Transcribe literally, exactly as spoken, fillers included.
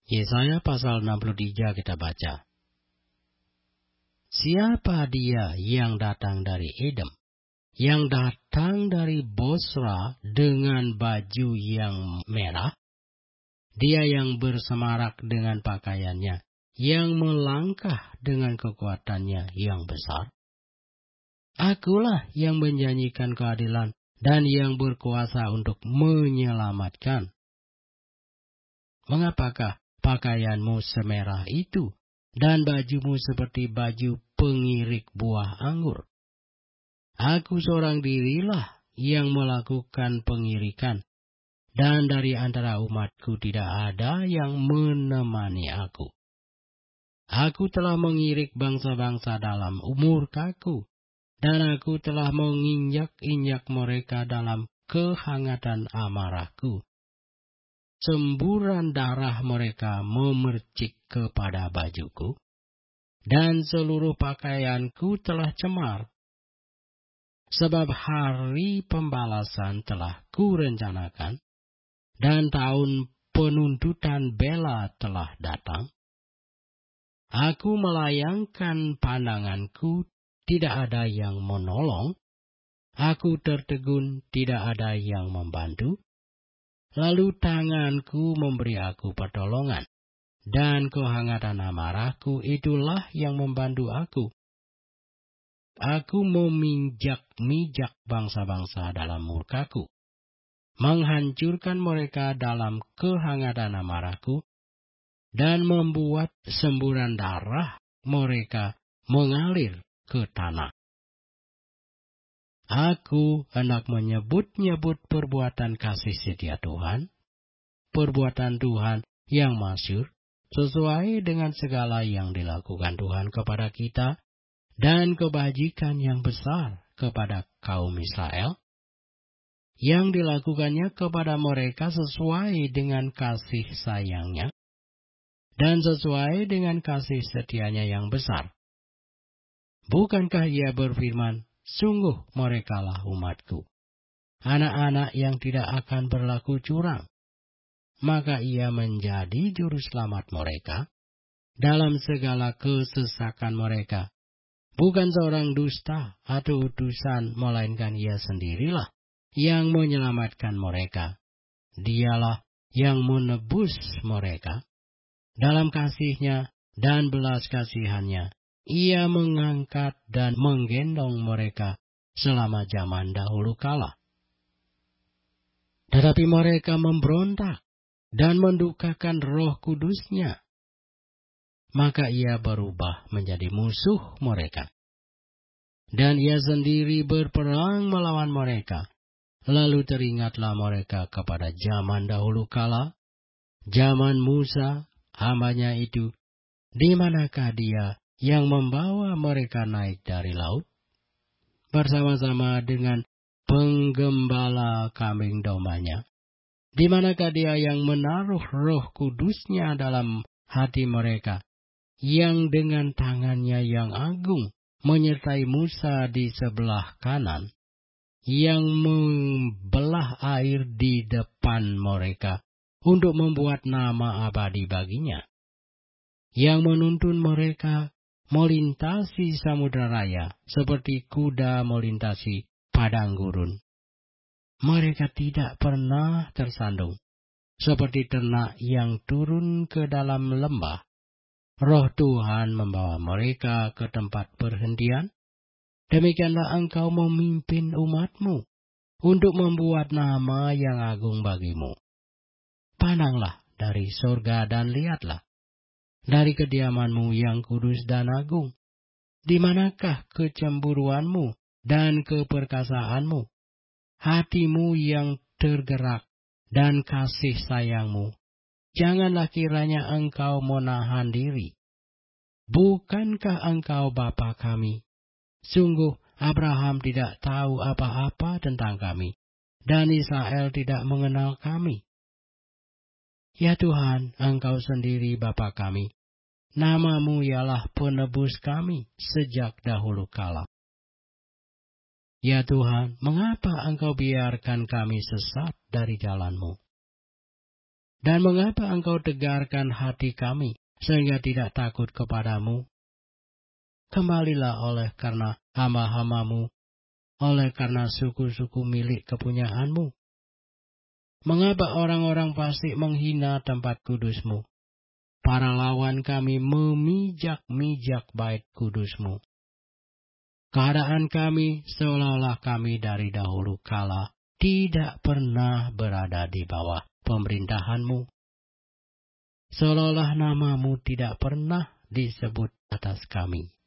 Yesaya pasal enam puluh tiga kita baca. Siapa dia yang datang dari Edom, yang datang dari Bosra dengan baju yang merah? Dia yang bersemarak dengan pakaiannya, yang melangkah dengan kekuatannya yang besar. Akulah yang menjanjikan keadilan dan yang berkuasa untuk menyelamatkan. Mengapakah pakaianmu semerah itu, dan bajumu seperti baju pengirik buah anggur? Aku seorang dirilah yang melakukan pengirikan, dan dari antara umatku tidak ada yang menemani aku. Aku telah mengirik bangsa-bangsa dalam murkaku, dan aku telah menginjak-injak mereka dalam kehangatan amarahku. Semburan darah mereka memercik kepada bajuku, dan seluruh pakaianku telah cemar. Sebab hari pembalasan telah kurencanakan, dan tahun penuntutan bela telah datang. Aku melayangkan pandanganku, tidak ada yang menolong. Aku tertegun, tidak ada yang membantu. Lalu tanganku memberi aku pertolongan, dan kehangatan amarahku itulah yang membantu aku. Aku meminjak-mijak bangsa-bangsa dalam murkaku, menghancurkan mereka dalam kehangatan amarahku, dan membuat semburan darah mereka mengalir ke tanah. Aku hendak menyebut-nyebut perbuatan kasih setia Tuhan, perbuatan Tuhan yang masyhur, sesuai dengan segala yang dilakukan Tuhan kepada kita, dan kebajikan yang besar kepada kaum Israel, yang dilakukannya kepada mereka sesuai dengan kasih sayangnya, dan sesuai dengan kasih setianya yang besar. Bukankah ia berfirman, sungguh merekalah umatku, anak-anak yang tidak akan berlaku curang. Maka ia menjadi juru selamat mereka dalam segala kesesakan mereka. Bukan seorang dusta atau utusan, melainkan ia sendirilah yang menyelamatkan mereka. Dialah yang menebus mereka. Dalam kasihnya dan belas kasihannya, ia mengangkat dan menggendong mereka selama zaman dahulu kala. Tetapi mereka memberontak dan mendukakan Roh Kudusnya. Maka ia berubah menjadi musuh mereka. Dan ia sendiri berperang melawan mereka. Lalu teringatlah mereka kepada zaman dahulu kala, zaman Musa, hambanya itu. Di manakah dia yang membawa mereka naik dari laut, bersama-sama dengan penggembala kambing dombanya? Di manakah dia yang menaruh Roh Kudusnya dalam hati mereka, yang dengan tangannya yang agung menyertai Musa di sebelah kanan, yang membelah air di depan mereka untuk membuat nama abadi baginya, yang menuntun mereka melintasi samudera raya seperti kuda melintasi padang gurun. Mereka tidak pernah tersandung, seperti ternak yang turun ke dalam lembah. Roh Tuhan membawa mereka ke tempat perhentian. Demikianlah engkau memimpin umatmu untuk membuat nama yang agung bagimu. Pandanglah dari sorga dan lihatlah, dari kediamanmu yang kudus dan agung. Di manakah kecemburuanmu dan keperkasaanmu? Hatimu yang tergerak dan kasih sayangmu. Janganlah kiranya engkau menahan diri. Bukankah engkau Bapa kami? Sungguh Abraham tidak tahu apa-apa tentang kami, dan Israel tidak mengenal kami. Ya Tuhan, engkau sendiri Bapa kami. Namamu ialah penebus kami sejak dahulu kala. Ya Tuhan, mengapa engkau biarkan kami sesat dari jalan-Mu? Dan mengapa engkau tegarkan hati kami, sehingga tidak takut kepadamu? Kembalilah oleh karena hamba-hambamu, oleh karena suku-suku milik kepunyaanmu. Mengapa orang-orang fasik menghina tempat kudusmu? Para lawan kami memijak-mijak bait kudusmu. Keadaan kami seolah-olah kami dari dahulu kala tidak pernah berada di bawah pemerintahanmu. Seolah-olah namamu tidak pernah disebut atas kami.